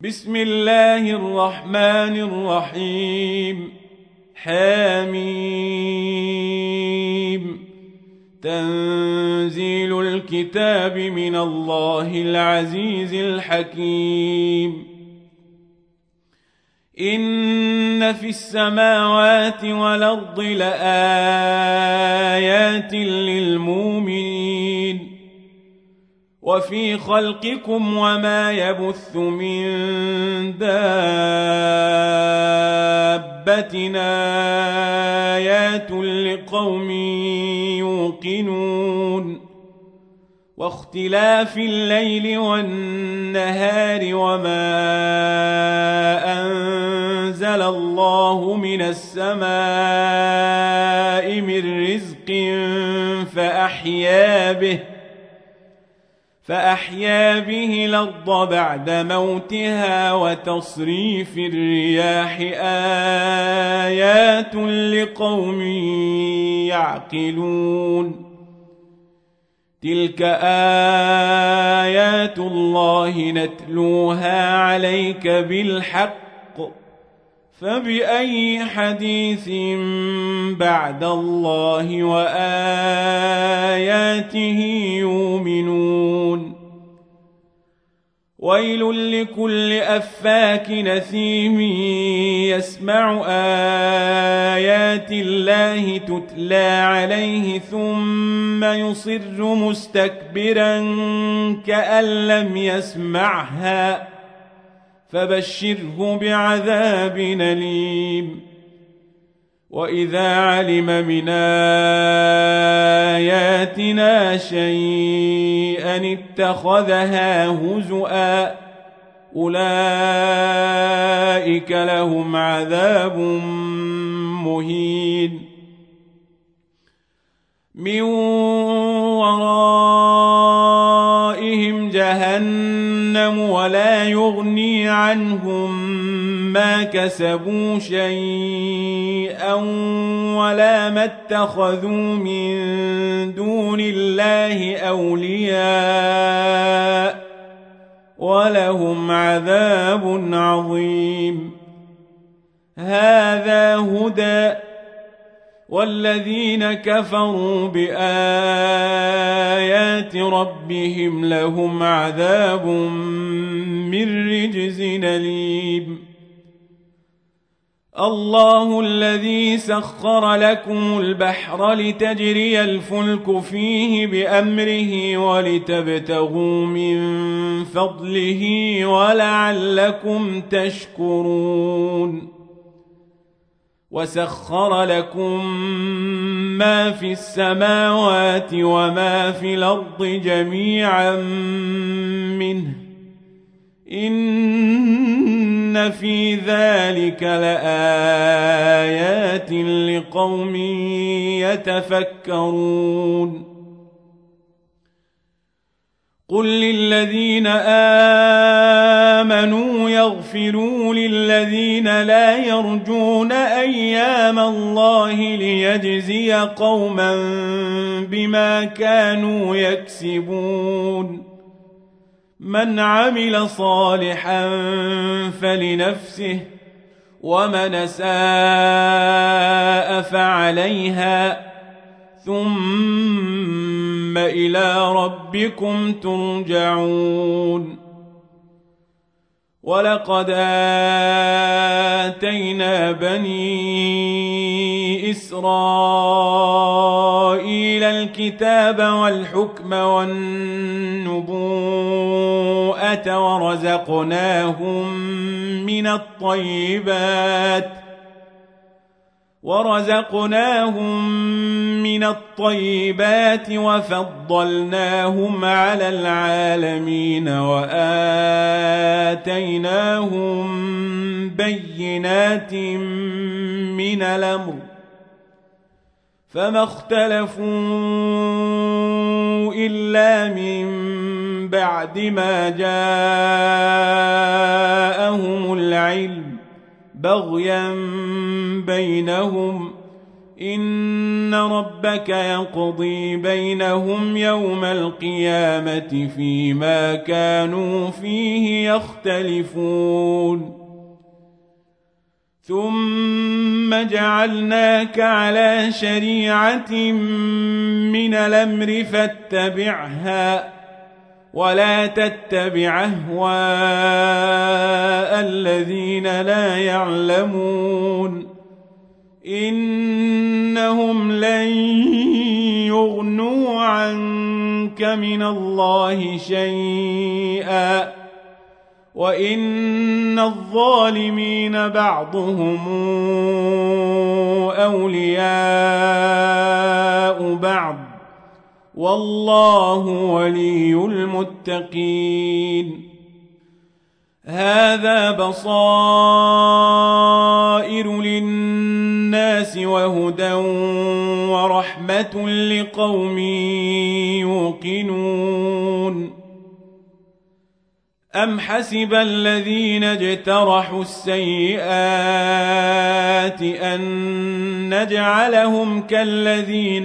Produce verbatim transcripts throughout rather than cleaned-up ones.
بسم الله الرحمن الرحيم. حميم. تنزيل الكتاب من الله العزيز الحكيم. إن في السماوات والأرض لآيات للمؤمنين وفي خلقكم وما يبث من دابة آيات لقوم يوقنون واختلاف الليل والنهار وما أنزل الله من السماء من رزق فأحيا به فأحيا به الأرض بعد موتها وتصريف الرياح آيات لقوم يعقلون. تلك آيات الله نتلوها عليك بالحق فبأي حديث بعد الله وآياته يؤمنون. ويل لكل أفاك نثيم يسمع آيات الله تتلى عليه ثم يصر مستكبرا كأن لم يسمعها فبشره بعذاب أليم. وإذا علم من آياتنا شيئا اتخذها هزؤا أولئك لهم عذاب مهين. من ورائهم جهنم ولا يغني عنهم ما كسبوا شيئا ولا ما اتخذوا من دون الله أولياء ولهم عذاب عظيم. هذا هدى والذين كفروا بآيات ربهم لهم عذاب من رجز أليم. الله الذي سخر لكم البحر لتجري الفلك فيه بأمره ولتبتغوا من فضله ولعلكم تشكرون. وسخر لكم ما في السماوات وما في الأرض جميعا منه إن في ذلك لآيات لقوم يتفكرون. قل للذين آمنوا يغفروا للذين لا يرجون أيام الله ليجزي قوما بما كانوا يكسبون. من عمل صالحا فلنفسه ومن أساء فعليها ثم إلى ربكم ترجعون. ولقد آتينا بني إسرائيل الكتاب والحكم والنبوءة ورزقناهم من الطيبات ورزقناهم من الطيبات وفضلناهم على العالمين وآتيناهم بينات من الأمر فما اختلفوا إلا من بعد ما جاءهم العلم بغيا بينهم إن ربك يقضي بينهم يوم القيامة فيما كانوا فيه يختلفون ثم جعلناك على شريعة من الأمر فاتبعها ولا تتبع أهواء الذين لا يعلمون إنهم لن يغنوا عنك من الله شيئا وإن الظالمين بعضهم أولياء بعض والله ولي المتقين هذا بصائر للناس وهدى ورحمة لقوم يوقنون أم حسب الذين اجترحوا السيئات أن نجعلهم كالذين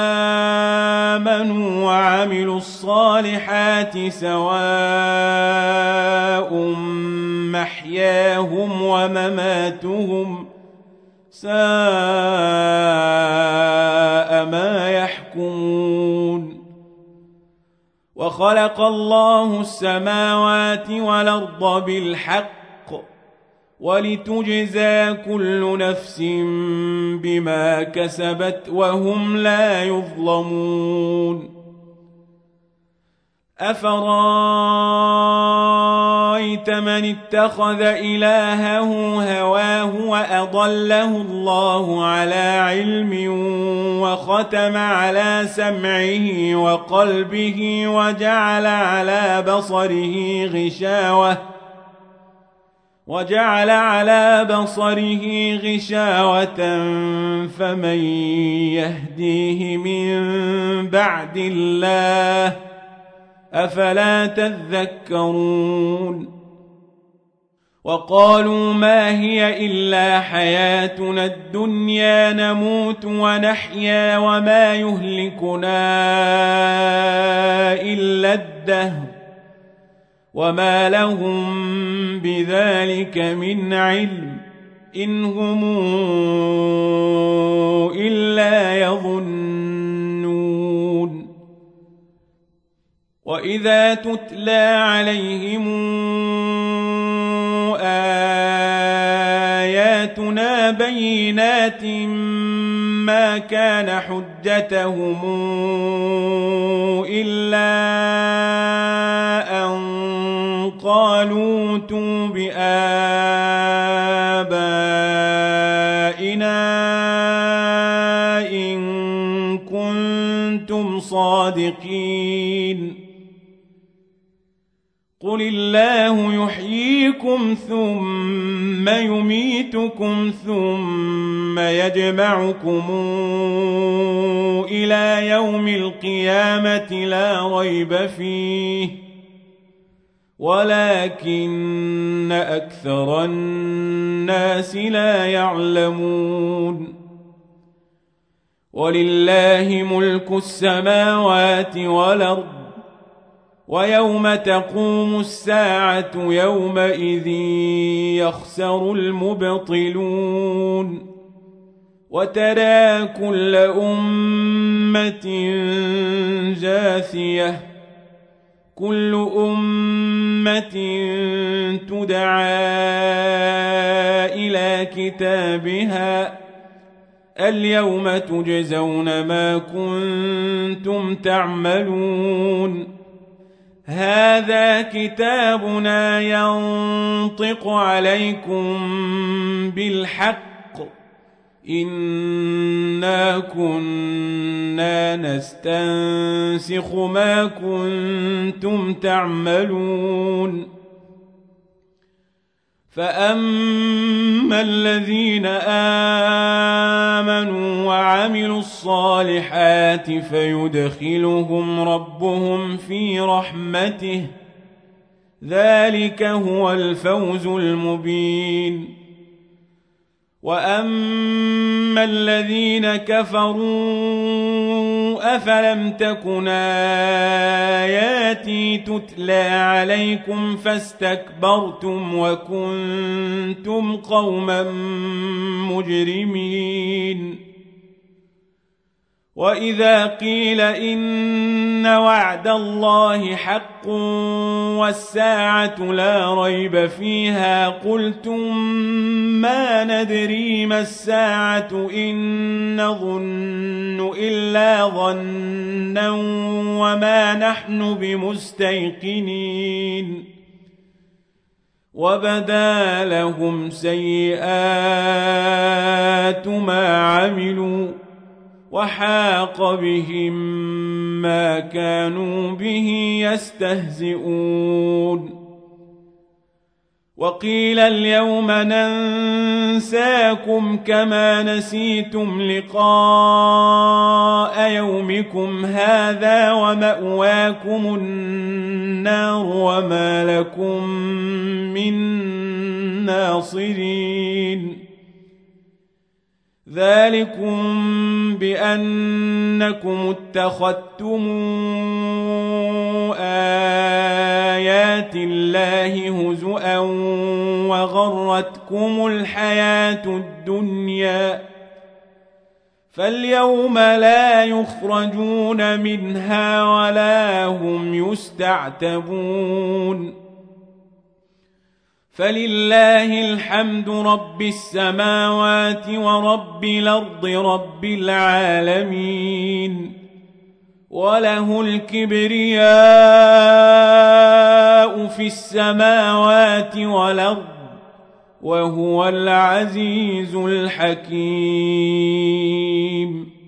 آمنوا وعملوا الصالحات سواء محياهم ومماتهم ساء ما يحكمون وخلق الله السماوات والأرض بالحق ولتجزى كل نفس بما كسبت وهم لا يظلمون أفرأيت من اتخذ إلهه هواه وأضله الله على علم وختم على سمعه وقلبه وجعل على بصره غشاوة وجعل على بصره غشاوة فمن يهديه من بعد الله أفلا تذكرون وقالوا ما هي إلا حياتنا الدنيا نموت ونحيا وما يهلكنا إلا الدهر وما لهم بذلك من علم إن هم إلا يظنون وإذا تتلى عليهم آياتنا بينات ما كان حجتهم إلا أن قالوا ائتوا بآبائنا إن كنتم صادقين قل الله يحييكم ثم يميتكم ثم يجمعكم إلى يوم القيامة لا ريب فيه ولكن أكثر الناس لا يعلمون ولله ملك السماوات والأرض ويوم تقوم الساعة يومئذ يخسر المبطلون وترى كل أمة جاثية كل أمة تدعى إلى كتابها اليوم تجزون ما كنتم تعملون هذا كتابنا ينطق عليكم بالحق إنا كنا نستنسخ ما كنتم تعملون فأما الذين آمنوا وعملوا الصالحات فيدخلهم ربهم في رحمته ذلك هو الفوز المبين وأما الذين كفروا أفلم تكن آياتي تتلى عليكم فاستكبرتم وكنتم قوما مجرمين وإذا قيل إن وعد الله حق والساعة لا ريب فيها قلتم ما ندري ما الساعة إن نظن إلا ظنا وما نحن بمستيقنين وبدا لهم سيئات ما عملوا وحاق بهم ما كانوا به يستهزئون وقيل اليوم ننساكم كما نسيتم لقاء يومكم هذا ومأواكم النار وما لكم من ناصرين ذلكم بأنكم اتخذتم آيات الله هزؤا وغرتكم الحياة الدنيا فاليوم لا يخرجون منها ولا هم يستعتبون فلله الحمد رب السماوات ورب الأرض رب العالمين وله الكبرياء في السماوات والأرض وهو العزيز الحكيم